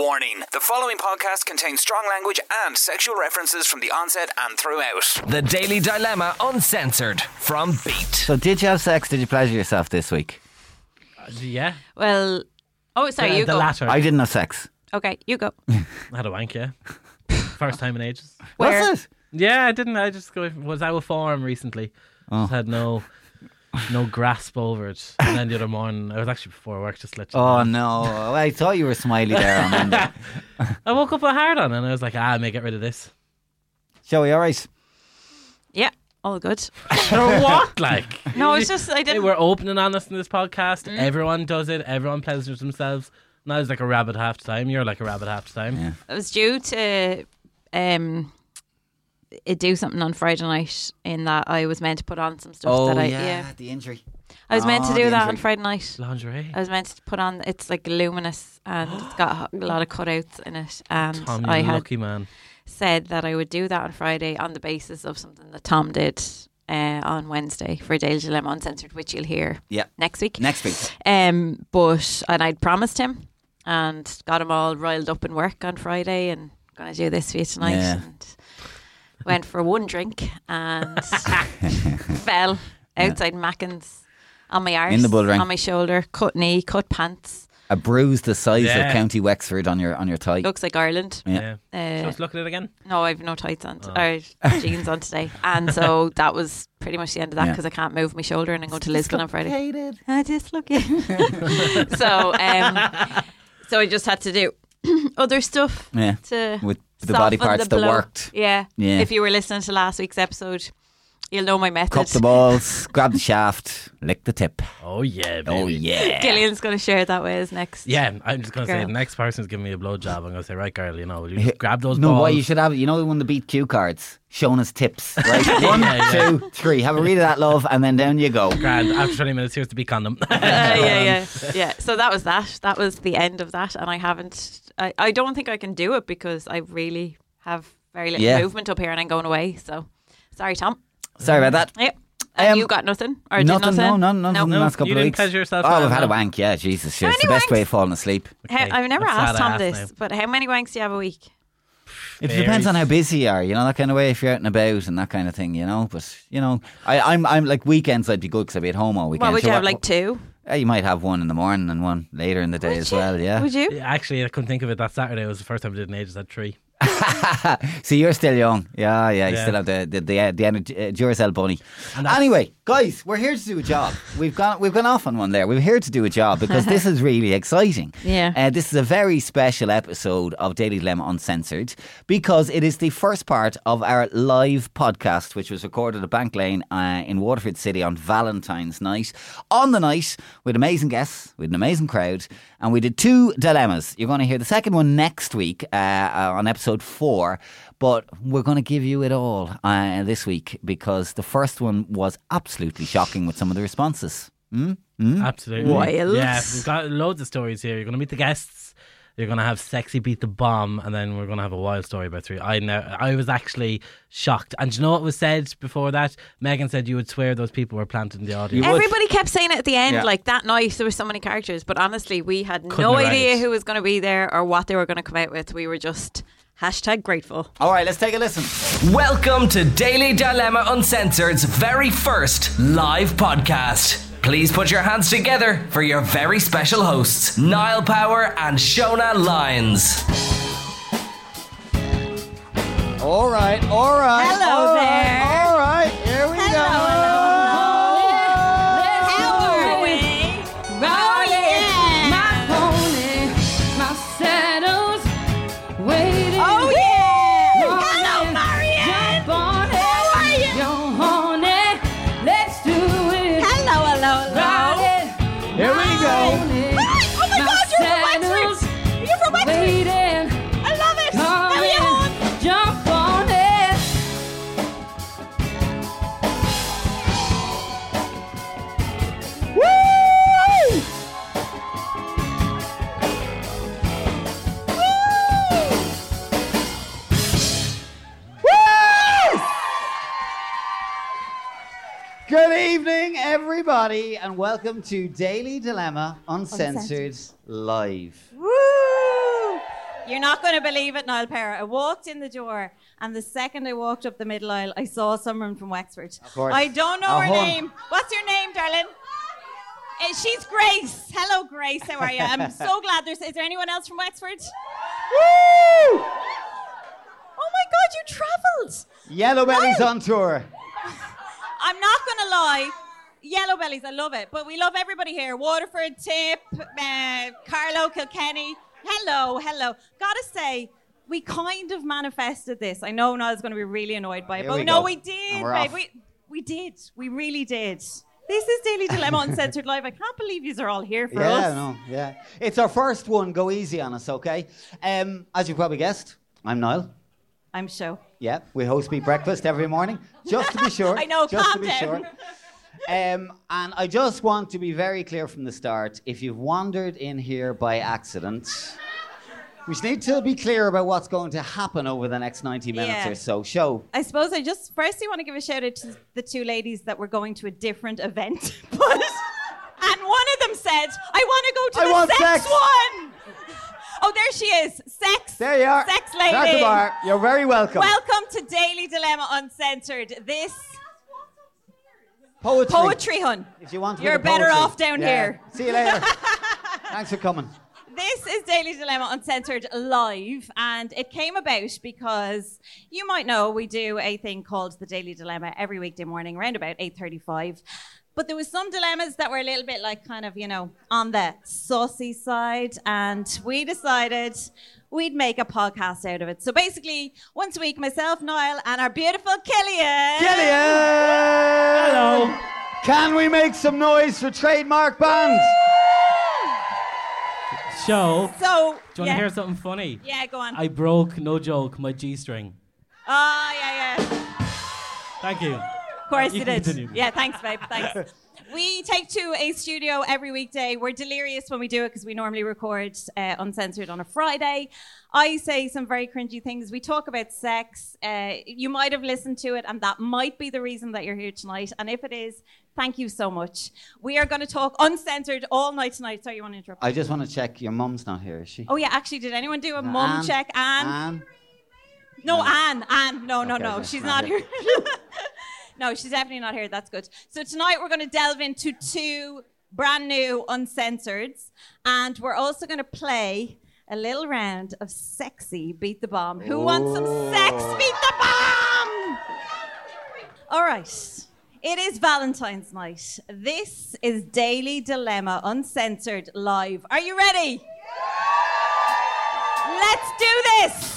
Warning: the following podcast contains strong language and sexual references from the onset and throughout. The Daily Dilemma Uncensored from Beat. So did you have sex? Did you pleasure yourself this week? Yeah. Well, sorry, you the go. latter. I didn't have sex. Okay, you go. I had a wank, yeah. First time in ages. Where? Was it? Yeah, I didn't. I just was out of form recently. Just had no grasp over it. And then the other morning, I was actually before work, just to let you Oh know. no! I thought you were smiley there on Monday. I woke up with a hard on and I was like, I may get rid of this. Joey, all right? Yeah, all good. For what? Like, No, it's just I hey, didn't. we're open and honest in this podcast. Everyone does it. Everyone pleasures themselves. And I was like a rabbit half the time. You're like a rabbit half the time. Yeah. I was due to do something on Friday night. In that I was meant to put on some stuff Oh that yeah, the injury. I was meant to Oh, do the that on injury. Friday night. Lingerie. I was meant to put on. It's like luminous and it's got a lot of cutouts in it. And Tom, I you had lucky man. said that I would do that on Friday on the basis of something that Tom did on Wednesday for Daily Dilemma Uncensored, which you'll hear Yeah. next week. Next week. And I'd promised him and got him all riled up in work on Friday and going to do this for you tonight. Yeah. And went for one drink and fell outside Mackin's on my arse, In the bull ring. on my shoulder, cut knee, cut pants. A bruise the size Yeah. of County Wexford on your thigh. Looks like Ireland. Yeah. Yeah. Just look at it again. No, I've no tights on, or jeans on today. And so that was pretty much the end of that Yeah. because I can't move my shoulder and I'm going to Lisbon on Friday. Hated. I dislocated. so I just had to do other stuff Yeah. to With the body soften parts the that blow. worked. Yeah. Yeah. If you were listening to last week's episode, you'll know my method. Cup the balls, grab the shaft, lick the tip. Oh, yeah, baby. Oh yeah. Gillian's going to share that way as next. Yeah, I'm just going to say Girl. the next person's giving me a blowjob. I'm going to say, right, girl, you know, will you just grab those No, balls? what you should have, you know, when the beat cue cards showing us tips, right? One, Yeah. 2, 3. Have a read of that, love, and then down you go. Grand. After 20 minutes, here's the beak condom. Yeah. So that was that. That was the end of that. And I don't think I can do it because I really have very little Yeah. movement up here and I'm going away. So sorry, Tom. Sorry about that. Yep. And you got nothing? Or did Nothing, nothing? no, none in the last couple you of didn't weeks. pleasure yourself Oh, now, we've had a no? wank, yeah, Jesus. Sure. How It's the many best wanks? way of falling asleep. Okay, I've never that's asked sad Tom I this, asked now. but how many wanks do you have a week? It depends Varies. on how busy you are, you know, that kind of way, if you're out and about and that kind of thing, you know. But, you know, I'm like weekends I'd be good because I'd be at home all weekend. What would you So have, like two? You might have one in the morning and one later in the day as well, yeah. Would you? Yeah, actually, I couldn't think of it. That Saturday was the first time I did in ages. I had 3. So you're still young. Yeah, you Yeah. still have the Duracell bunny. Anyway, guys, we're here to do a job. We've gone off on one there. We're here to do a job because this is really exciting. Yeah. This is a very special episode of Daily Dilemma Uncensored because it is the first part of our live podcast, which was recorded at Bank Lane in Waterford City on Valentine's night. On the night, with amazing guests, with an amazing crowd, and we did 2 dilemmas. You're going to hear the second one next week on episode 4, but we're going to give you it all this week because the first one was absolutely shocking with some of the responses. Absolutely. Wild. Yeah, we've got loads of stories here. You're going to meet the guests. You're going to have Sexy Beat the Bomb, and then we're going to have a wild story about 3. I was actually shocked. And do you know what was said before that? Megan said you would swear those people were planted in the audience. Everybody kept saying it at the end, Yeah. like that night there were so many characters, but honestly we had Couldn't no have idea read it. who was going to be there or what they were going to come out with. We were just #grateful. All right, let's take a listen. Welcome to Daily Dilemma Uncensored's very first live podcast. Please put your hands together for your very special hosts, Niall Power and Shona Lyons. All right. Hello there. All right, here we go. Here we go. Oh my God, you're from Wexford! You're from Wexford! I love it! How are you? Jump on it. Woo! Good evening, everybody, and welcome to Daily Dilemma Uncensored Live. Woo! You're not going to believe it, Niall Power. I walked in the door, and the second I walked up the middle aisle, I saw someone from Wexford. Of course. I don't know her name. What's your name, darling? She's Grace. Hello, Grace. How are you? I'm so glad is there anyone else from Wexford? Woo! Oh my God, you travelled. Yellow Belly's on tour. I'm not going to lie. Yellow Bellies, I love it. But we love everybody here. Waterford, Tip, Carlow, Kilkenny. Hello. Gotta say, we kind of manifested this. I know Niall's going to be really annoyed by it. But no, we did, babe. We did. We really did. This is Daily Dilemma Uncensored Live. I can't believe you are all here for us. Yeah. It's our first one. Go easy on us, okay? As you probably guessed, I'm Niall. I'm Sho. Yeah, we host Beat Breakfast every morning, just to be sure. I know, just calm to be down. sure. And I just want to be very clear from the start. If you've wandered in here by accident, we just need to be clear about what's going to happen over the next 90 minutes or so. Sho. I suppose I just firstly want to give a shout out to the two ladies that were going to a different event. And one of them said, I want to go to the sex one. Oh, there she is. Sex. There you are. Sex lady. At the bar. You're very welcome. Welcome to Daily Dilemma Uncensored. This Poetry Hun. If you want to You're better off down here. See you later. Thanks for coming. This is Daily Dilemma Uncensored Live, and it came about because you might know we do a thing called the Daily Dilemma every weekday morning around about 8:35. But there was some dilemmas that were a little bit like kind of, on the saucy side, and we decided we'd make a podcast out of it. So basically, once a week, myself, Niall, and our beautiful Killian. Hello. Can we make some noise for Trademark Bands? Show. So, do you want to hear something funny? Yeah, go on. I broke, no joke, my G-string. Oh, yeah. Thank you. Of course you did. Continue. Yeah, thanks, babe. Thanks. We take to a studio every weekday. We're delirious when we do it because we normally record uncensored on a Friday. I say some very cringy things. We talk about sex. You might have listened to it, and that might be the reason that you're here tonight. And if it is, thank you so much. We are going to talk uncensored all night tonight. Sorry, you want to interrupt? I just want to check your mum's not here, is she? Oh, yeah, actually, did anyone do a mum check? Anne? No, Anne. No. She's not here. No, she's definitely not here. That's good. So tonight we're going to delve into two brand new Uncensoreds, and we're also going to play a little round of sexy Beat the Bomb. Who wants some sex Beat the Bomb? All right. It is Valentine's night. This is Daily Dilemma Uncensored Live. Are you ready? Let's do this.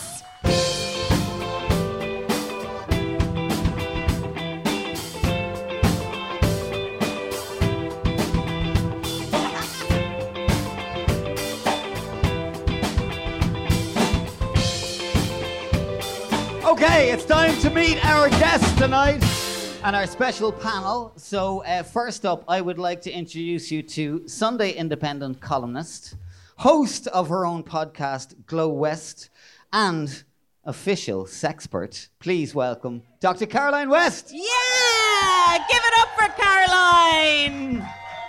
Okay, it's time to meet our guests tonight and our special panel. So first up, I would like to introduce you to Sunday Independent columnist, host of her own podcast, Glow West, and official sexpert. Please welcome Dr. Caroline West. Yeah! Give it up for Caroline!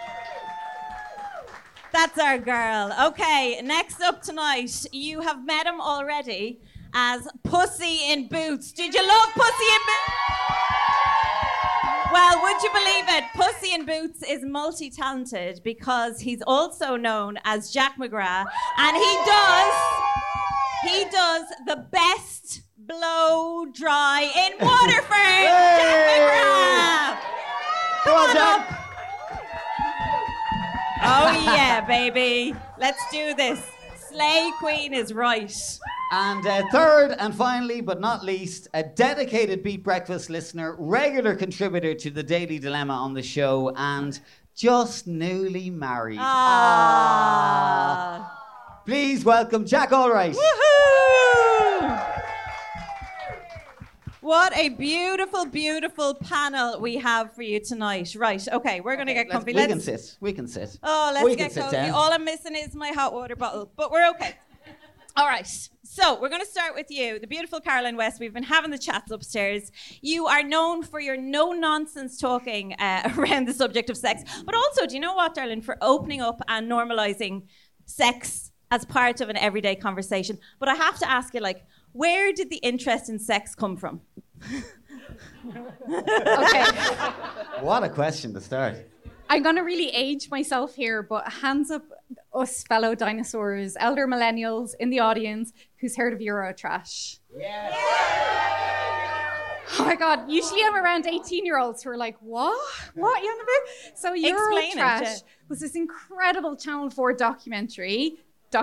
That's our girl. Okay, next up tonight, you have met him already as Pussy in Boots. Did you love Pussy in Boots? Well, would you believe it? Pussy in Boots is multi-talented because he's also known as Jack McGrath, and he does the best blow dry in Waterford. Hey! Jack McGrath. Come on, Jack. up. Oh yeah, baby. Let's do this. Slay Queen is right. And third and finally, but not least, a dedicated Beat Breakfast listener, regular contributor to the Daily Dilemma on the show, and just newly married. Please welcome Jack Allwright. Woohoo! What a beautiful, beautiful panel we have for you tonight. Right, okay, we're going to get comfy. We can sit. Oh, let's get cozy. All I'm missing is my hot water bottle, but we're okay. All right, so we're going to start with you, the beautiful Caroline West. We've been having the chats upstairs. You are known for your no-nonsense talking around the subject of sex, but also, do you know what, darling, for opening up and normalising sex as part of an everyday conversation. But I have to ask you, like, where did the interest in sex come from? Okay. What a question to start. I'm going to really age myself here, but hands up, us fellow dinosaurs, elder millennials in the audience who's heard of Eurotrash. Yeah. Oh my God, usually I'm around 18-year-olds who are like, what? What are you on about? So Eurotrash was this incredible Channel 4 documentary,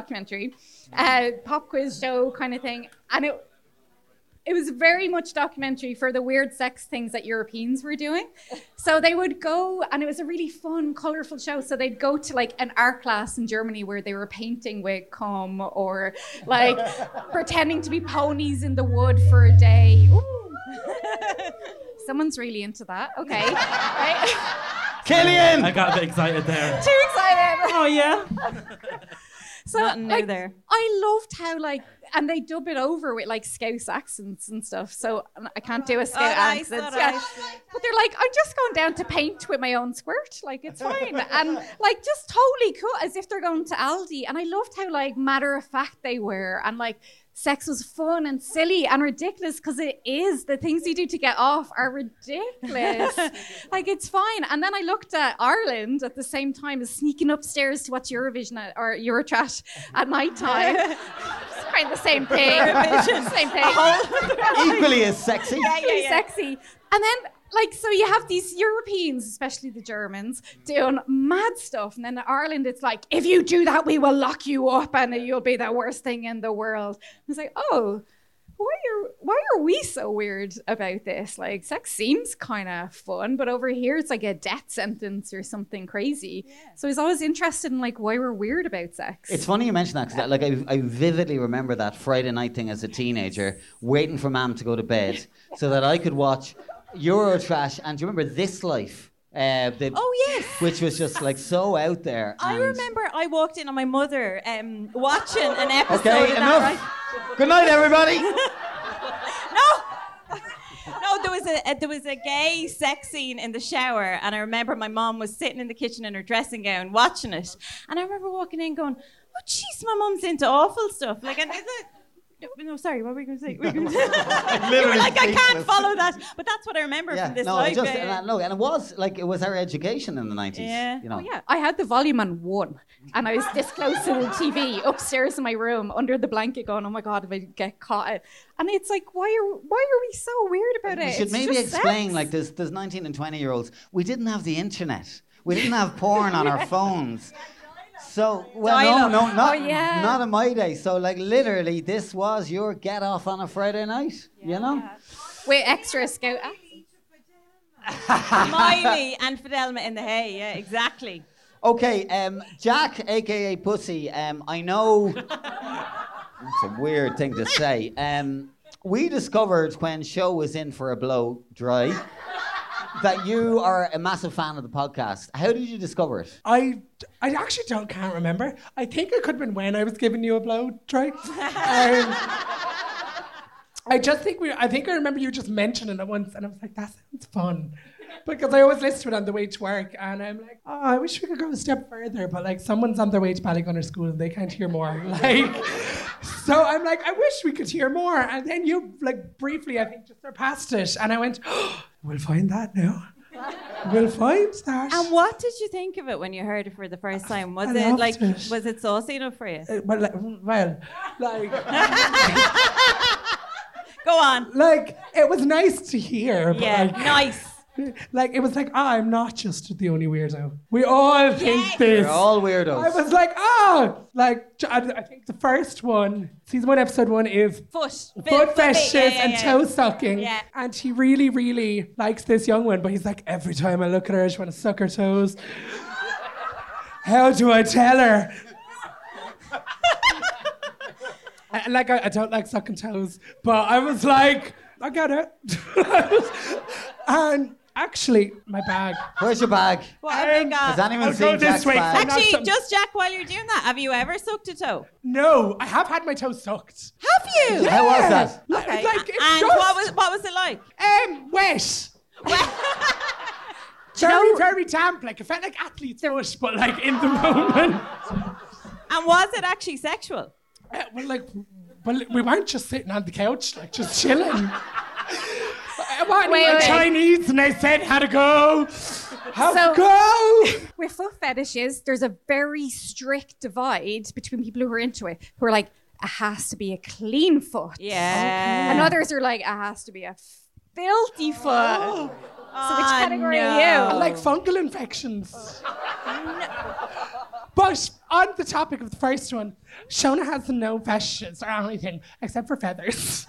pop quiz show kind of thing. And it was very much documentary for the weird sex things that Europeans were doing. So they would go, and it was a really fun, colourful show. So they'd go to like an art class in Germany where they were painting with cum or like pretending to be ponies in the wood for a day. Ooh. Someone's really into that. Okay. Right? Killian! I got a bit excited there. Too excited. Oh, yeah. So nothing new there. I loved how and they dub it over with like Scouse accents and stuff. So I can't do a Scouse accent. Yeah. But they're like, I'm just going down to paint with my own squirt. Like, it's fine. And like, just totally cool, as if they're going to Aldi. And I loved how like matter of fact they were, and like sex was fun and silly and ridiculous, because it is. The things you do to get off are ridiculous. Like, it's fine. And then I looked at Ireland at the same time as sneaking upstairs to watch Eurovision or Eurotrash at night time. It's kind of the same thing. Same thing. Equally as sexy. Yeah. Sexy. And then, like, so you have these Europeans, especially the Germans, doing mad stuff. And then in Ireland, it's like, if you do that, we will lock you up and you'll be the worst thing in the world. I was like, oh, why are we so weird about this? Like, sex seems kind of fun, but over here, it's like a death sentence or something crazy. Yeah. So I was always interested in, like, why we're weird about sex. It's funny you mention that, because like, I vividly remember that Friday night thing as a teenager, waiting for Mum to go to bed so that I could watch Eurotrash. And do you remember This Life? Yes. Which was just like so out there. I remember I walked in on my mother watching an episode of okay, that. enough. Right? Good night, everybody. No, there was a gay sex scene in the shower, and I remember my mom was sitting in the kitchen in her dressing gown watching it, and I remember walking in going, "Oh, jeez, my mom's into awful stuff." Like, and no, sorry, what were we going to say? You were like, I can't follow that, but that's what I remember from This Life. And it was like, it was our education in the 90s. Yeah. You know. Oh, yeah. I had the volume on 1, and I was this close to the TV upstairs in my room under the blanket going, oh my God, if I get caught. And it's like, why are we so weird about it? We should maybe explain, like, there's 19 and 20-year-olds. We didn't have the internet. We didn't have porn on our phones. So, well, not in my day. So, like, literally, this was your get off on a Friday night, you know? Yeah. With extra Scout Miley and Fidelma in the hay, yeah, exactly. Okay, Jack, a.k.a. Pussy, I know it's a weird thing to say. We discovered when Show was in for a blow dry that you are a massive fan of the podcast. How did you discover it? I actually can't remember. I think it could have been when I was giving you a blow dry. I think I remember you just mentioning it once, and I was like, that sounds fun. Because I always listen to it on the way to work, and I'm like, oh, I wish we could go a step further, but like someone's on their way to Ballygunner School and they can't hear more. Like, so I'm like, I wish we could hear more. And then you, like, briefly, I think, just surpassed it, and I went, oh, we'll find that now. We'll find that. And what did you think of it when you heard it for the first time? Was it saucy enough for you? Go on. Like, it was nice to hear. Yeah, nice. Like, it was like, I'm not just the only weirdo. We all think this. We're all weirdos. I was like, I think the first one, season 1, episode 1 is foot fetishes and toe sucking. Yeah. And he really, really likes this young one, but he's like, every time I look at her, I just want to suck her toes. How do I tell her? I don't like sucking toes, but I was like, I get it. And actually, my bag. Where's your bag? What have you got? Has anyone seen Jack's bag? Actually, just Jack, while you're doing that, have you ever sucked a toe? No, I have had my toes sucked. Have you? Yeah. How was that? Okay. And what was it like? Wet. Very damp. Like, it felt like athlete's foot, but like in the moment. And was it actually sexual? Well, we weren't just sitting on the couch, like, just chilling. Wait. Chinese, and they said how to go. Go! With foot fetishes, there's a very strict divide between people who are into it, who are like, it has to be a clean foot. Yeah. And others are like, it has to be a filthy foot. So which category are I you? like fungal infections. But on the topic of the first one, Shona has no fetishes or anything except for feathers.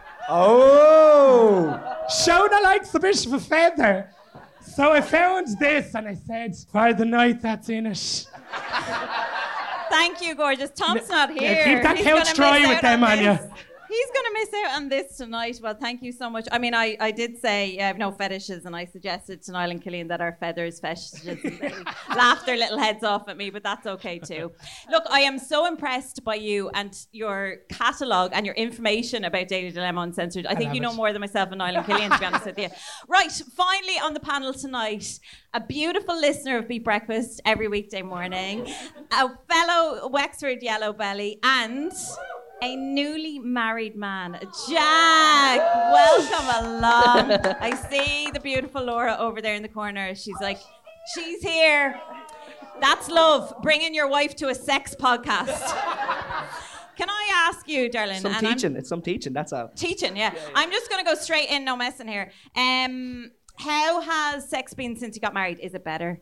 Oh! Shona likes a bit of a feather. So I found this and I said, for the night that's in it. Thank you, gorgeous. Tom's not here. Yeah, keep that He's couch gonna dry miss with out them on on you. this. He's going to miss out on this tonight. Well, thank you so much. I mean, I did say I have no fetishes, and I suggested to Niall and Killian that our feathers fetishes. And they laughed their little heads off at me, but that's okay too. Look, I am so impressed by you and your catalogue and your information about Daily Dilemma Uncensored. I think you know more than myself and Niall and Killian, to be honest with you. Right, finally on the panel tonight, a beautiful listener of Beat Breakfast every weekday morning, a fellow Wexford Yellow Belly, and a newly married man. Jack, welcome along. I see the beautiful Laura over there in the corner. She's like, she's here. That's love. Bringing your wife to a sex podcast. Can I ask you, darling? It's some teaching, that's all. Teaching, yeah. I'm just going to go straight in, no messing here. How has sex been since you got married? Is it better?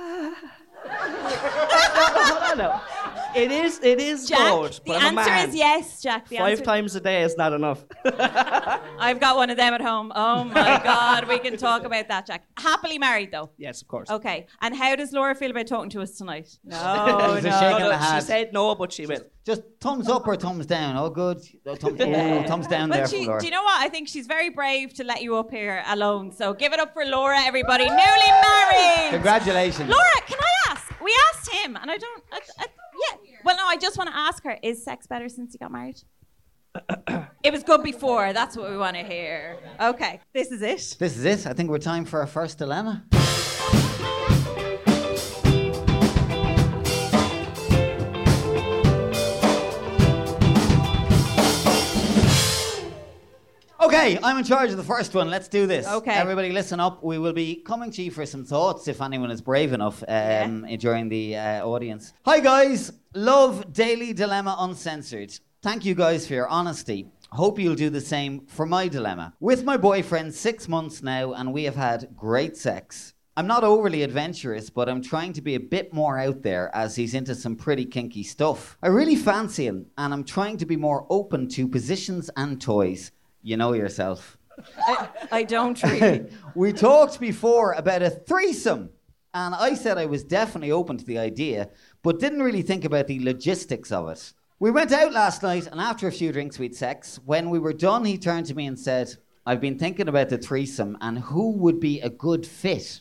No. It is Jack, good. the answer is yes, Jack. The 5 times a day is not enough. I've got one of them at home. Oh my God, we can talk about that, Jack. Happily married, though. Yes, of course. Okay, and how does Laura feel about talking to us tonight? No, There's a shake in the She head. said no, but she will. Just thumbs up or thumbs down. Oh, good. Thumbs down there for Laura. Do you know what? I think she's very brave to let you up here alone. So give it up for Laura, everybody. Newly married. Congratulations. Laura, can I ask? We asked him, and yeah. Well, no, I just want to ask her, is sex better since you got married? It was good before. That's what we want to hear. Okay, this is it. This is it. I think we're time for our first dilemma. Okay, I'm in charge of the first one. Let's do this. Okay. Everybody listen up. We will be coming to you for some thoughts if anyone is brave enough during the audience. Hi guys, love Daily Dilemma Uncensored. Thank you guys for your honesty. Hope you'll do the same for my dilemma. With my boyfriend 6 months now and we have had great sex. I'm not overly adventurous, but I'm trying to be a bit more out there as he's into some pretty kinky stuff. I really fancy him and I'm trying to be more open to positions and toys. You know yourself. I don't really. We talked before about a threesome, and I said I was definitely open to the idea, but didn't really think about the logistics of it. We went out last night, and after a few drinks, we had sex. When we were done, he turned to me and said, I've been thinking about the threesome, and who would be a good fit?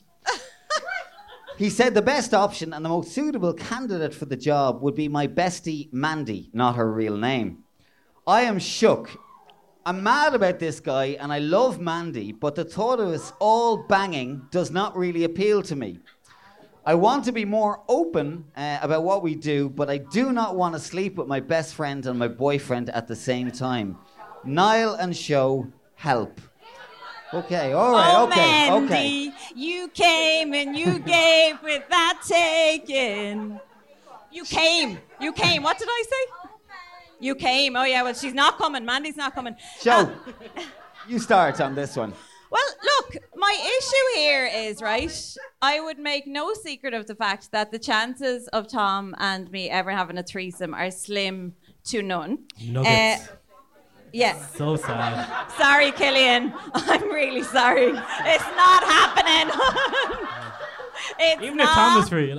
He said the best option and the most suitable candidate for the job would be my bestie, Mandy, not her real name. I am shook. I'm mad about this guy and I love Mandy, but the thought of us all banging does not really appeal to me. I want to be more open about what we do, but I do not want to sleep with my best friend and my boyfriend at the same time. Niall and Show, help. Okay, all right, Mandy, okay. You came and you gave without taking. You came. What did I say? You came. Oh, yeah, well, she's not coming. Mandy's not coming. Show, you start on this one. Well, look, my issue here is, right, I would make no secret of the fact that the chances of Tom and me ever having a threesome are slim to none. Nuggets. Yeah. So sad. Sorry, Killian. I'm really sorry. It's not happening. Even if Tom was free.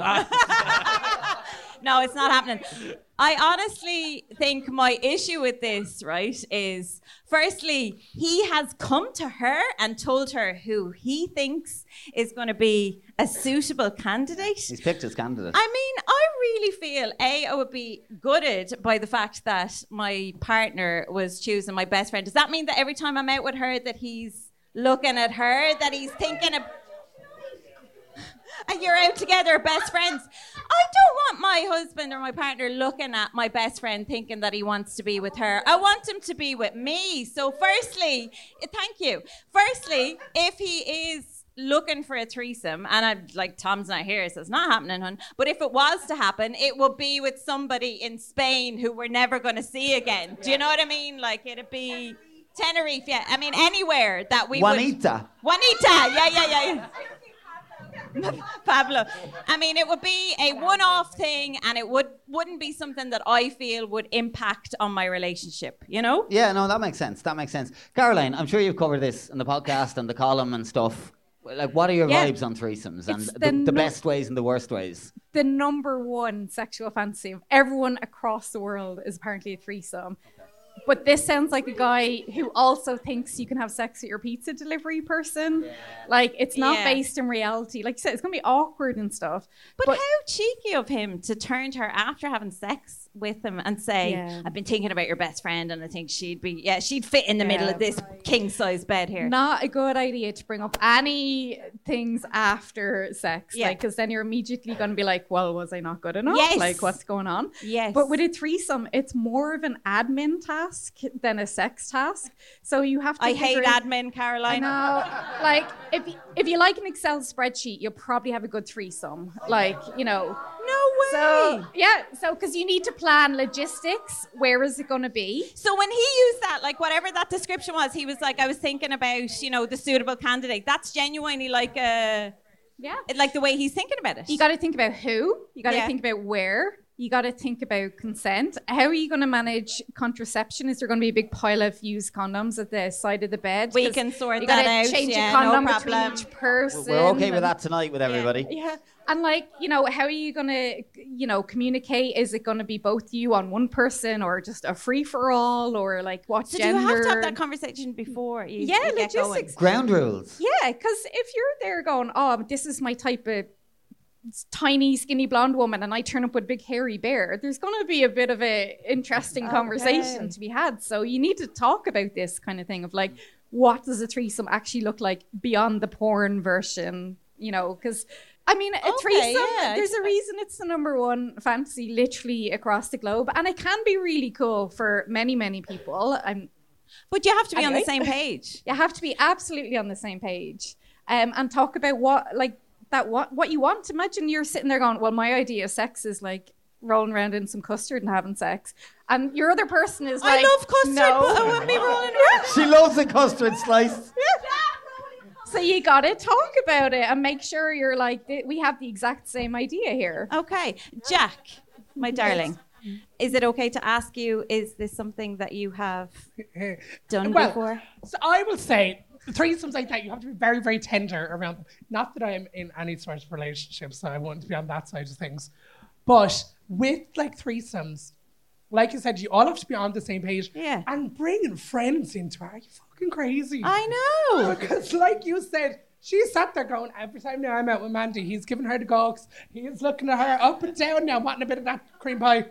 No, it's not happening. I honestly think my issue with this, right, is firstly, he has come to her and told her who he thinks is going to be a suitable candidate. He's picked his candidate. I mean, I really feel, I would be gutted by the fact that my partner was choosing my best friend. Does that mean that every time I'm out with her that he's looking at her, that he's thinking of... and you're out together, best friends. I don't want my husband or my partner looking at my best friend thinking that he wants to be with her. I want him to be with me. So firstly, thank you. Firstly, if he is looking for a threesome, and I'm like, Tom's not here, so it's not happening, hon. But if it was to happen, it would be with somebody in Spain who we're never going to see again. Do you know what I mean? Like, it'd be Tenerife, yeah. I mean, anywhere that we Juanita. Yeah. Pablo. I mean, it would be a one-off thing, and it wouldn't be something that I feel would impact on my relationship, you know? Yeah, no, that makes sense. Caroline, I'm sure you've covered this in the podcast and the column and stuff. Like, what are your vibes on threesomes and the best ways and the worst ways? The number one sexual fantasy of everyone across the world is apparently a threesome. But this sounds like a guy who also thinks you can have sex with your pizza delivery person. Yeah. Like, it's not based in reality. Like you said, it's going to be awkward and stuff. But how cheeky of him to turn to her after having sex with him and say, I've been thinking about your best friend and I think she'd fit in the middle of this king-size bed here. Not a good idea to bring up any things after sex. Yeah. Like, because then you're immediately going to be like, well, was I not good enough? Yes. Like, what's going on? Yes. But with a threesome, it's more of an admin task than a sex task. So you have to... I hate admin, Caroline. I know. Like, if you like an Excel spreadsheet, you'll probably have a good threesome. Like, you know... No way. So because you need to plan logistics. Where is it going to be? So when he used that, like whatever that description was, he was like, I was thinking about, you know, the suitable candidate. That's genuinely like like the way he's thinking about it. You got to think about who. You got to think about where. You got to think about consent. How are you going to manage contraception? Is there going to be a big pile of used condoms at the side of the bed? We can sort that out. You got to change a condom between each person. We're okay with that tonight with everybody. Yeah. And like, you know, how are you going to, you know, communicate? Is it going to be both you on one person or just a free-for-all or like what gender? Do you have to have that conversation before you get going? Ground rules. Yeah, because if you're there going, oh, this is my type of tiny, skinny blonde woman and I turn up with a big hairy bear, there's going to be a bit of a interesting conversation to be had. So you need to talk about this kind of thing of like, what does a threesome actually look like beyond the porn version? You know, because... I mean, a threesome, there's a reason it's the number one fantasy literally across the globe. And it can be really cool for many, many people. But you have to be on the same page. You have to be absolutely on the same page. And talk about what you want. Imagine you're sitting there going, well, my idea of sex is like rolling around in some custard and having sex. And your other person is like, I love custard, but I wouldn't be rolling around. She loves a custard slice. So you got to talk about it and make sure you're like, we have the exact same idea here. Okay. Jack, my darling, is it okay to ask you, is this something that you have done before? So I will say, threesomes like that, you have to be very, very tender around them. Not that I'm in any sort of relationship, so I won't be on that side of things. But with like threesomes, like you said, you all have to be on the same page. Yeah. And bringing friends into it, are you fucking crazy? I know. Because like you said, she sat there going, every time now I'm out with Mandy, he's giving her the gawks. He's looking at her up and down now, wanting a bit of that cream pie.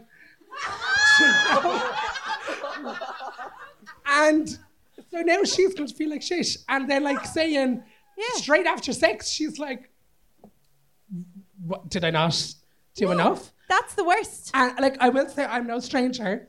And so now she's going to feel like shit. And then like saying, straight after sex, she's like, what, did I not do enough? That's the worst. And like I will say, I'm no stranger.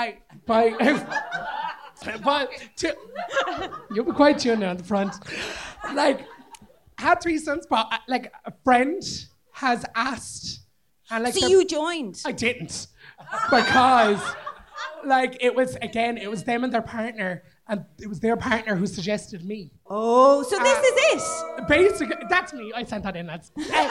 You'll be quite tuned on the front. Like, had threesomes, but like a friend has asked, and like so you joined. I didn't, because like it was them and their partner. And it was their partner who suggested me. Oh, so this is it? Basically, that's me. I sent that in, lads.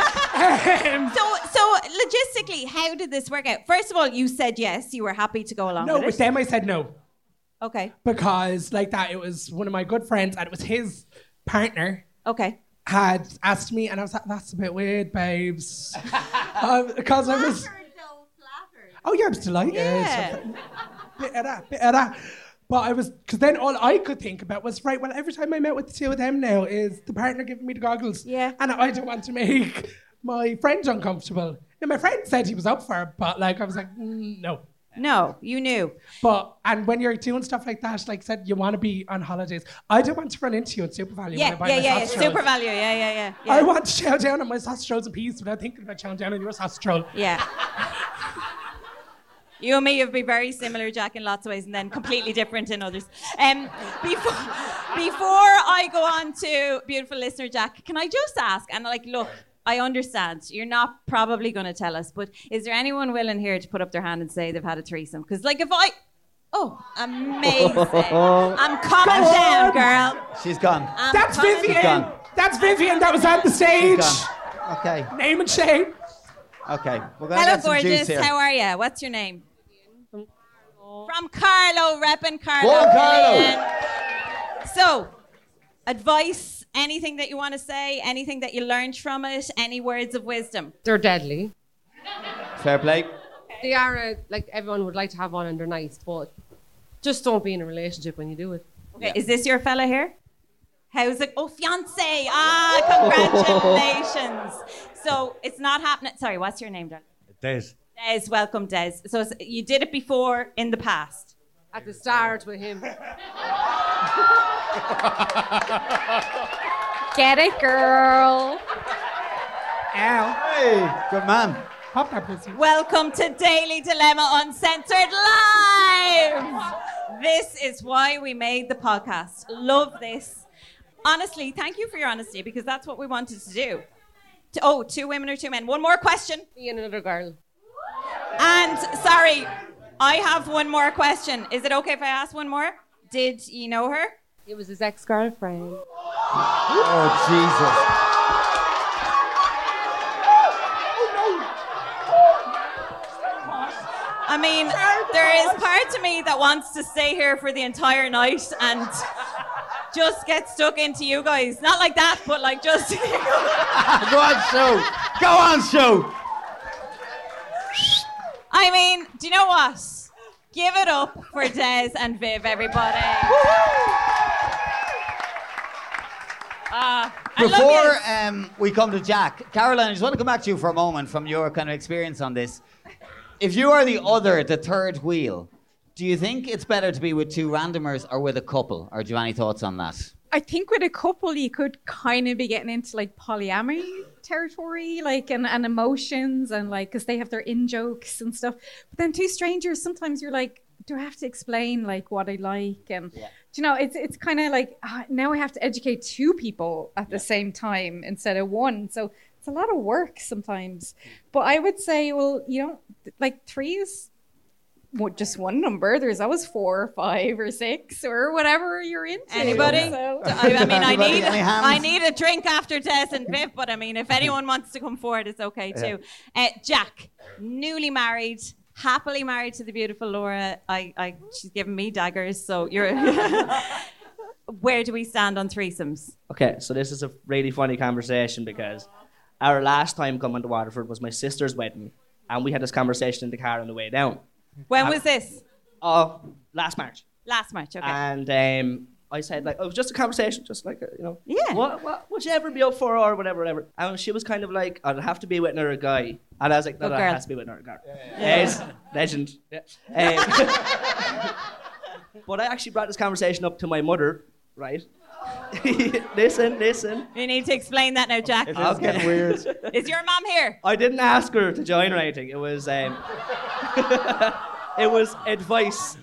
So logistically, how did this work out? First of all, you said yes. You were happy to go along with it. No, with them I said no. Okay. Because like that, it was one of my good friends and it was his partner. Okay. Had asked me and I was like, that's a bit weird, babes. Because I was... Oh yeah, I was delighted. Yeah. Bit of that. But I was, because then all I could think about was, right, well, every time I met with the two of them now is the partner giving me the goggles. Yeah. And I don't want to make my friend uncomfortable. Now, my friend said he was up for it, but like, I was like, no. No, you knew. And when you're doing stuff like that, like said, you want to be on holidays. I don't want to run into you in Super Value when I buy my sausage rolls. Super Value, yeah. I want to chow down on my sausage rolls and peas without thinking about chowing down on your sausage roll. Yeah. You and me have been very similar, Jack, in lots of ways, and then completely different in others. Before I go on to beautiful listener Jack, can I just ask, and like, look, I understand you're not probably going to tell us, but is there anyone willing here to put up their hand and say they've had a threesome? Because like amazing. I'm coming down, girl. She's gone. That's Vivian. That's Vivian that was on the stage. Okay. Name and shame. Okay. We're gonna Hello, get some gorgeous. juice here. How are you? What's your name? From Carlo, repping Carlo. Go on, Carlo. So, advice, anything that you want to say, anything that you learned from it, any words of wisdom? They're deadly. Fair play. They are like everyone would like to have one and they're nice, but just don't be in a relationship when you do it. Okay, is this your fella here? How's it? Oh, fiance. Congratulations. So it's not happening. Sorry, what's your name, darling? Des. Des, welcome, Des. So you did it before in the past? At the start with him. Get it, girl. Ow. Hey, good man. Pop that pussy. Welcome to Daily Dilemma Uncensored Live. This is why we made the podcast. Love this. Honestly, thank you for your honesty, because that's what we wanted to do. Two women or two men. One more question. Me and another girl. And sorry, I have one more question. Is it okay if I ask one more? Did you know her? It was his ex-girlfriend. Oh, Jesus. I mean, there is part of me that wants to stay here for the entire night and just get stuck into you guys. Not like that, but like just... Go on, show. Go on, show. I mean, do you know what? Give it up for Des and Viv, everybody. Before we come to Jack, Caroline, I just want to come back to you for a moment from your kind of experience on this. If you are the third wheel, do you think it's better to be with two randomers or with a couple? Or do you have any thoughts on that? I think with a couple, you could kind of be getting into like polyamory territory, like and emotions and like, because they have their in-jokes and stuff. But then two strangers, sometimes you're like, do I have to explain like what I like? And do you know, it's kind of like now I have to educate two people at the same time instead of one. So it's a lot of work sometimes. But I would say, well, you know, like 3 is just one number. There's always 4 or 5 or 6 or whatever you're into. Anybody? So. I mean, I need a drink after Des and Viv, but I mean, if anyone wants to come forward, it's okay too. Jack, newly married, happily married to the beautiful Laura. She's giving me daggers, so you're... Where do we stand on threesomes? Okay, so this is a really funny conversation because our last time coming to Waterford was my sister's wedding, and we had this conversation in the car on the way down. When was this? Last March. Last March, okay. And I said, like, it was just a conversation, just like, you know. Yeah. What would you ever be up for or whatever. And she was kind of like, I'd have to be with another guy. And I was like, no, it has to be with another girl. Legend. Yeah. But I actually brought this conversation up to my mother, right? Listen. You need to explain that now, Jack. It is getting weird. Is your mom here? I didn't ask her to join or anything. It was it was advice.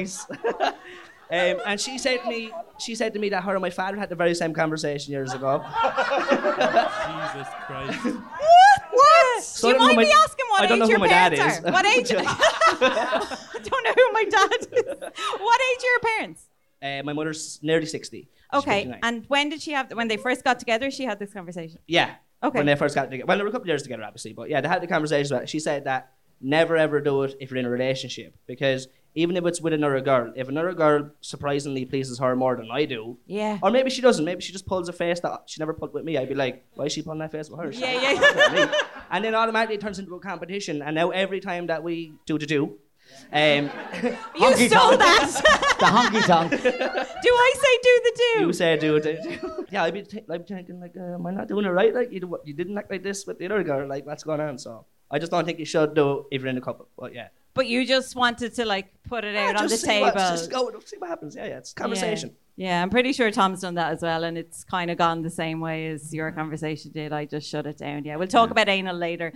And she said to me that her and my father had the very same conversation years ago. Jesus Christ. What? So Do you mind me asking what age your parents are? What age? I don't know who my dad is. What age are your parents? My mother's nearly 60. Okay, and when did she have? When they first got together, she had this conversation. Yeah. Okay. When they first got together, well, they were a couple of years together, obviously, but yeah, they had the conversation about it. She said that never ever do it if you're in a relationship, because even if it's with another girl, if another girl surprisingly pleases her more than I do, or maybe she doesn't, maybe she just pulls a face that she never pulled with me, I'd be like, why is she pulling that face with her? Yeah. And then automatically it turns into a competition, and now every time that we do you stole that. The honky tonk. Do I say do the do? You say do it. Yeah, I'd be thinking like, am I not doing it right? Like you didn't act like this with the other girl. Like what's going on? So I just don't think you should do it if you're in a couple. But yeah. but you just wanted to like put it out on the just table. Just go, see what happens. Yeah, it's conversation. Yeah, I'm pretty sure Tom's done that as well, and it's kind of gone the same way as your conversation did. I just shut it down. Yeah, we'll talk about anal later.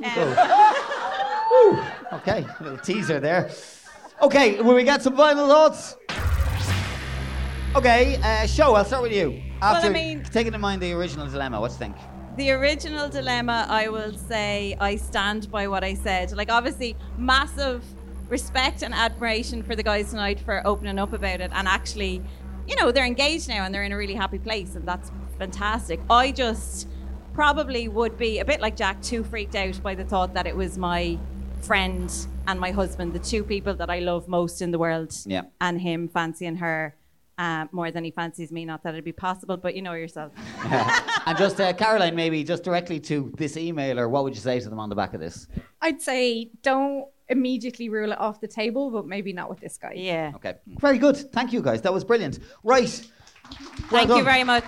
Okay, a little teaser there. Okay, will we get some final thoughts? Okay, Show, I'll start with you. After taking in mind the original dilemma, what do you think? The original dilemma, I will say I stand by what I said. Like, obviously, massive respect and admiration for the guys tonight for opening up about it, and actually, you know, they're engaged now and they're in a really happy place, and that's fantastic. I just probably would be a bit like Jack, too freaked out by the thought that it was my friend and my husband, the two people that I love most in the world, and him fancying her more than he fancies me. Not that it'd be possible, but you know yourself. And just Caroline, maybe just directly to this emailer, what would you say to them on the back of this? I'd say don't immediately rule it off the table, but maybe not with this guy. Yeah. Okay. Very good. Thank you, guys. That was brilliant. Right. Thank you very much.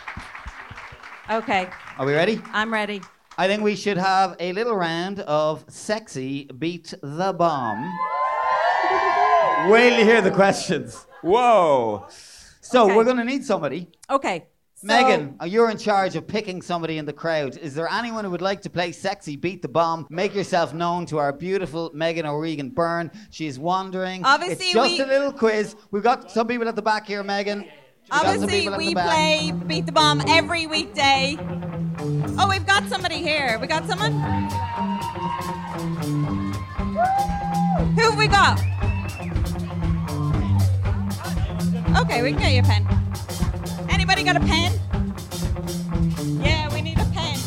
Okay. Are we ready? I'm ready. I think we should have a little round of Sexy Beat the Bomb. Wait till you hear the questions. Whoa. So we're going to need somebody. Okay. Megan, you're in charge of picking somebody in the crowd. Is there anyone who would like to play Sexy Beat the Bomb? Make yourself known to our beautiful Megan O'Regan Byrne. She's wandering. Obviously, it's just a little quiz. We've got some people at the back here, Megan. Obviously, we play Beat the Bomb every weekday. Oh, we've got somebody here. We got someone? Who have we got? Okay, we can get you a pen. Anybody got a pen? Yeah, we need a pen.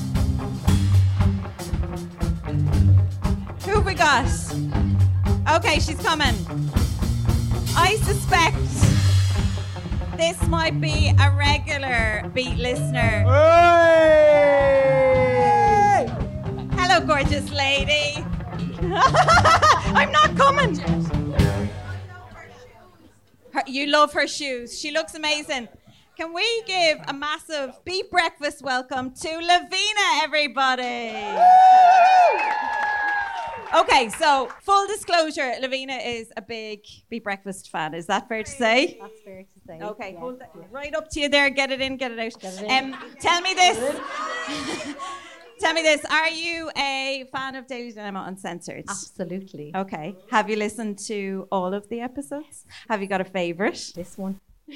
Who have we got? Okay, she's coming. I suspect this might be a regular Beat listener. Hey! Hello, gorgeous lady. I'm not coming. You love her shoes. She looks amazing. Can we give a massive Beat Breakfast welcome to Lavina, everybody? Okay, so full disclosure, Lavina is a big Beat Breakfast fan. Is that fair to say? That's fair to say. Okay, yeah. hold that right up to you there. Get it in, get it out. Get it in. Tell me this. Tell me this. Are you a fan of Daily Dilemma Uncensored? Absolutely. Okay. Have you listened to all of the episodes? Have you got a favourite? This one.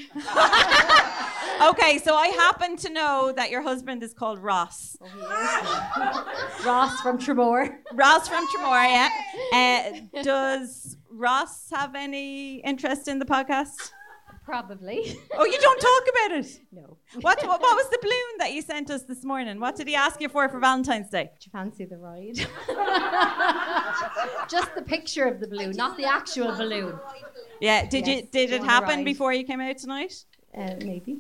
Okay, so I happen to know that your husband is called Ross. Oh, he is. Ross from Tremor. Ross from Tremor, yeah. Does Ross have any interest in the podcast? Probably. Oh, you don't talk about it? No. What was the balloon that you sent us this morning? What did he ask you for Valentine's Day? Do you fancy the ride? Just the picture of the balloon, not the actual balloon. Yeah. Did it happen before you came out tonight? Maybe.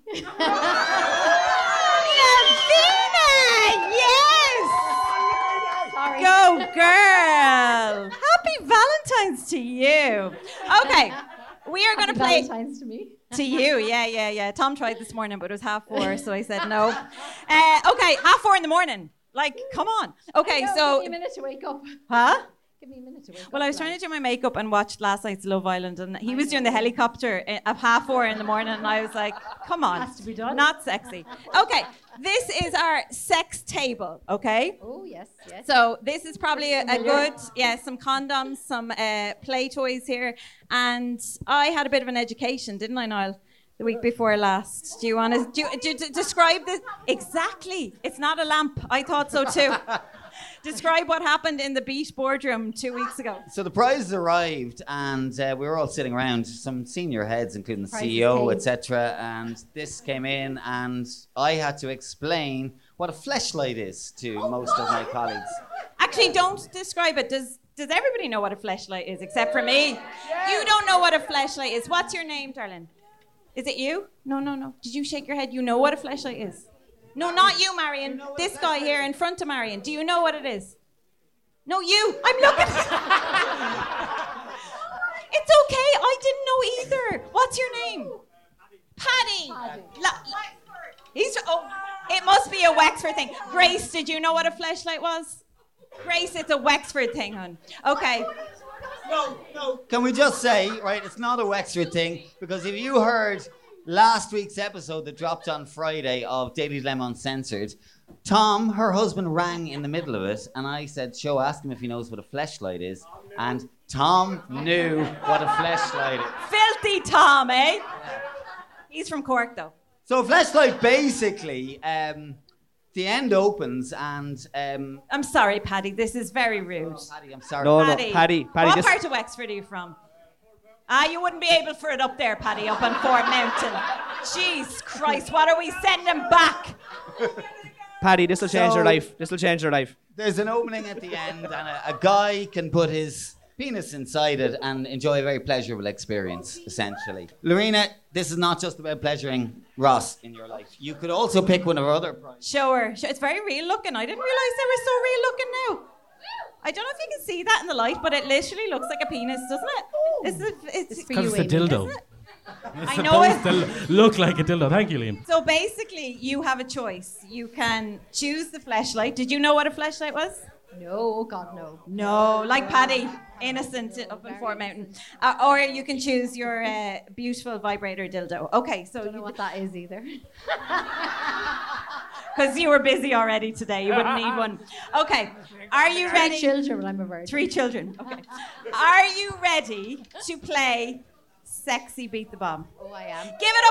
Lavina! Yes! Sorry. Go, girl! Happy Valentine's to you. Okay. We are going to play. Valentine's to me. To you, yeah. Tom tried this morning, but it was 4:30, so I said no. Okay, 4:30 in the morning. Like, come on. Okay, so. Give me a minute to wake up. Huh? Give me a minute to wake up. Well, I was trying to do my makeup and watched last night's Love Island, and he was doing the helicopter at 4:30 in the morning, and I was like, come on. Has to be done. Not sexy. Okay, this is our sex table, okay? Oh, yes. So this is probably a good, some condoms, some play toys here. And I had a bit of an education, didn't I, Niall? The week before last. Do you want to describe this? Exactly. It's not a lamp. I thought so too. Describe what happened in the Beat boardroom 2 weeks ago. So the prizes arrived, and we were all sitting around, some senior heads, including the CEO, etc. And this came in, and I had to explain what a fleshlight is to most of my colleagues. Actually, don't describe it. Does everybody know what a fleshlight is, except for me? You don't know what a fleshlight is. What's your name, darling? Is it you? No. Did you shake your head? You know what a fleshlight is? No, not you, Marion. This guy here in front of Marion. Do you know what it is? No, you. I'm looking. It's okay. I didn't know either. What's your name? Paddy. It must be a Wexford thing. Grace, did you know what a fleshlight was? Grace, it's a Wexford thing, hon. Okay. No. Can we just say, right, it's not a Wexford thing, because if you heard last week's episode that dropped on Friday of Daily Dilemma Uncensored, Tom, her husband, rang in the middle of it, and I said, ask him if he knows what a fleshlight is. And Tom knew what a fleshlight is. Filthy Tom, eh? He's from Cork, though. So a fleshlight, basically, the end opens and... I'm sorry, Paddy, this is very rude. No, Paddy, I'm sorry. No, Paddy. What part of Wexford are you from? You wouldn't be able for it up there, Paddy, up on Fort Mountain. Jeez Christ, what are we sending back? Paddy, this will change your life. This will change your life. There's an opening at the end, and a guy can put his penis inside it and enjoy a very pleasurable experience, essentially. Lorena, this is not just about pleasuring Ross in your life. You could also pick one of our other prizes. Show her. It's very real looking. I didn't realise they were so real looking now. I don't know if you can see that in the light, but it literally looks like a penis, doesn't it? It's for you, Because it's a dildo. I know it. To look like a dildo. Thank you, Liam. So basically, you have a choice. You can choose the fleshlight. Did you know what a fleshlight was? No, oh God, no. No, like Paddy, innocent up in Fort Mountain. Or you can choose your beautiful vibrator dildo. Okay, so I don't know what that is either. Because you were busy already today, you wouldn't need one. Okay, are you ready? 3 children when I'm a virgin. 3 children. Okay. Are you ready to play Sexy Beat the Bomb? Oh, I am. Give it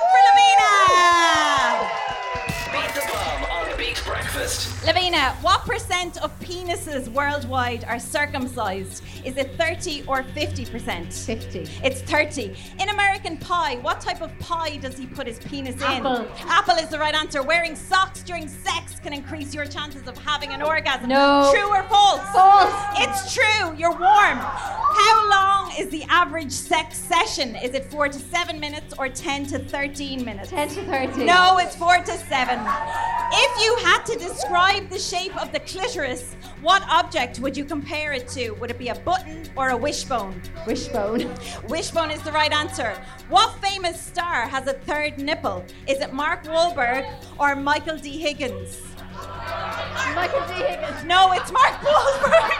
up for Lavina! Beat the Bomb on Beat Breakfast. Lavina, what % of penises worldwide are circumcised? Is it 30 or 50%? 50. It's 30. In American Pie, what type of pie does he put his penis Apple. in? Apple is the right answer. Wearing socks during sex can increase your chances of having an orgasm. No. True or false? False. It's true. You're warm. How long is the average sex session? Is it 4 to 7 minutes or 10 to 13 minutes? 10 to 13. No, it's 4 to 7. If you had to describe the shape of the clitoris, what object would you compare it to? Would it be a button or a wishbone? Wishbone. Wishbone is the right answer. What famous star has a third nipple? Is it Mark Wahlberg or Michael D. Higgins? Michael D. Higgins. No, it's Mark Wahlberg.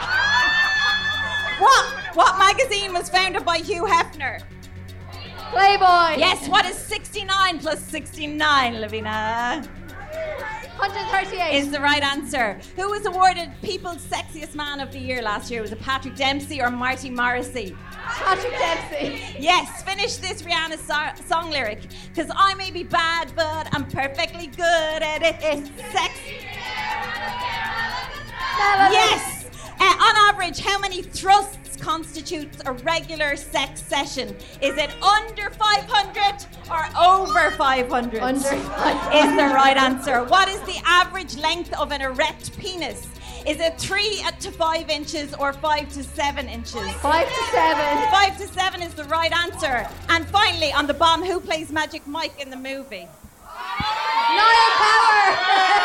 What magazine was founded by Hugh Hefner? Playboy. Yes, what is 69 plus 69, Lavina? 138. Is the right answer. Who was awarded People's Sexiest Man of the Year last year? Was it Patrick Dempsey or Marty Morrissey? Patrick Dempsey. Yes, finish this Rihanna song lyric. Because I may be bad, but I'm perfectly good at it. It's sexy. Yes. On average, how many thrusts constitutes a regular sex session? Is it under 500 or over 500? Under 500. Is the right answer. What is the average length of an erect penis? Is it 3 to 5 inches or 5 to 7 inches? 5 to 7. 5 to 7 is the right answer. And finally, on the bomb, who plays Magic Mike in the movie? Niall Power.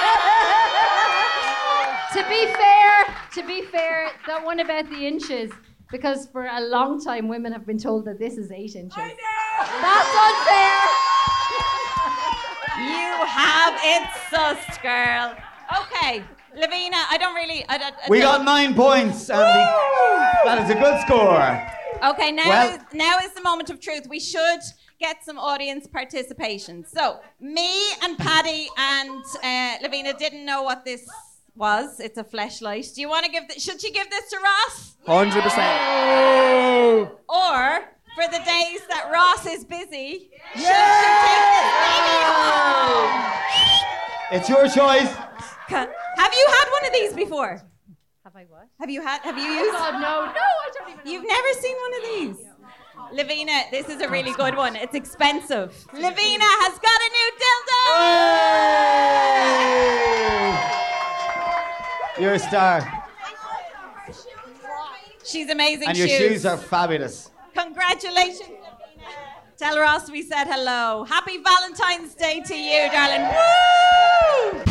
To be fair, that one about the inches, because for a long time women have been told that this is 8 inches. That's unfair. You have it sussed, girl. Okay, Lavina, I don't really... We got 9 points, Andy. That is a good score. Okay, now is the moment of truth. We should get some audience participation. So, me and Paddy and Lavina didn't know what this was. It's a fleshlight. Do you want to give should she give this to Ross? 100%. Or, for the days that Ross is busy, should she take this baby home? It's your choice. Have you had one of these before? Have I what? Have you used? God, no, I don't even know. You've never seen one of these? Lavina, this is a really good one. It's expensive. Lavina has got a new dildo! You're a star. She's amazing. And your shoes are fabulous. Congratulations, Lavina. Tell Ross we said hello. Happy Valentine's Day to you, darling. Woo!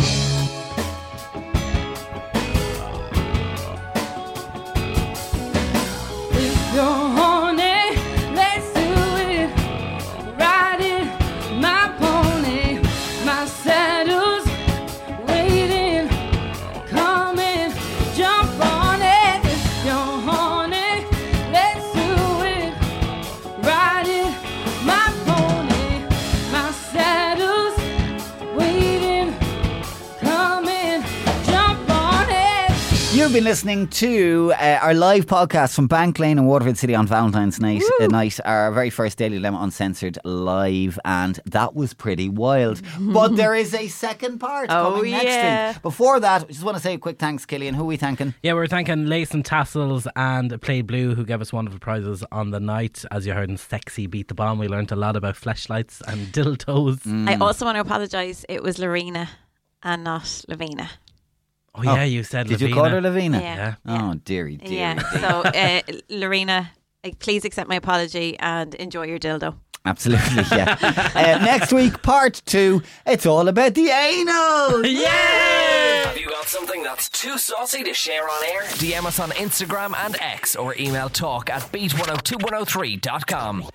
You've been listening to our live podcast from Bank Lane in Waterford City on Valentine's night, our very first Daily Dilemma Uncensored live, and that was pretty wild. But there is a second part coming next week. Before that, I just want to say a quick thanks, Killian. Who are we thanking? Yeah, we're thanking Lace and Tassels and Played Blue, who gave us wonderful prizes on the night. As you heard in Sexy Beat the Bomb, we learned a lot about fleshlights and dildos. I also want to apologise. It was Lorena and not Lavina. Oh yeah, you said Did Lavina. you call her Lavina? Yeah. Oh, dearie. Yeah. So, Lorena, please accept my apology and enjoy your dildo. Absolutely, yeah. Next week, part 2. It's all about the anal. Yeah! Have you got something that's too saucy to share on air? DM us on Instagram and X or email talk@beat102103.com.